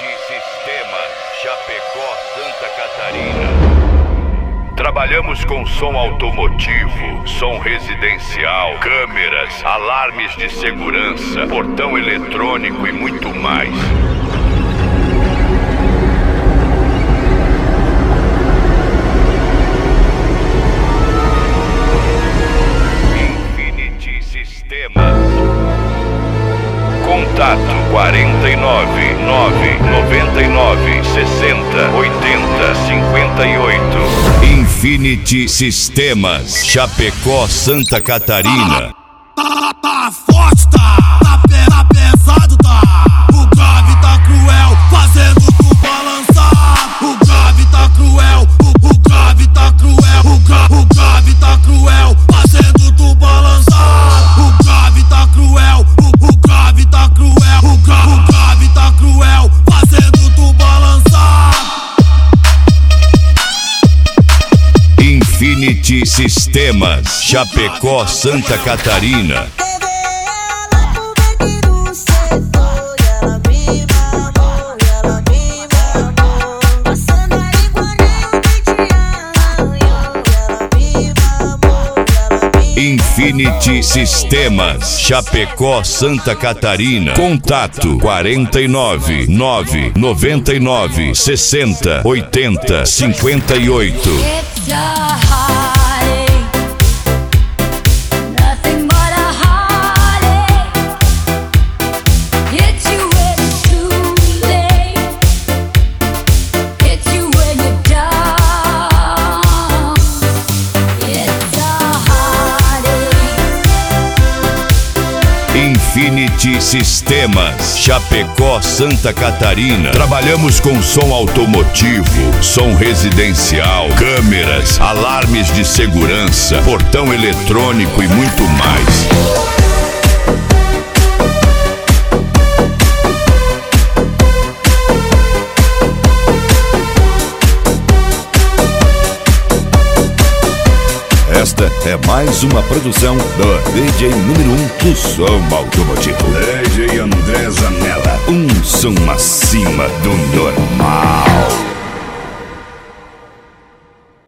Sistemas, Chapecó, Santa Catarina. Trabalhamos com som automotivo, som residencial, câmeras, alarmes de segurança, portão eletrônico e muito mais. Infinity Sistemas. Contato 49 999 60 80 58. Infinity Sistemas, Chapecó, Santa Catarina. Tá forte, tá pesado, tá. O grave tá cruel, fazendo tu balançar. O grave tá cruel, o grave tá cruel. O grave tá cruel, fazendo tu balançar. O grave tá cruel, o grave tá cruel. O grave tá cruel, fazendo tu balançar. Infinity Sistemas, Chapecó, Santa Catarina. Infinity Sistemas, Chapecó, Santa Catarina. Contato 49 999 60 80 58. Infinity Sistemas, Chapecó, Santa Catarina. Trabalhamos com som automotivo, som residencial, câmeras, alarmes de segurança, portão eletrônico e muito mais. Esta é mais uma produção do DJ número 1 do som automotivo, DJ André Zanella. Um som acima do normal.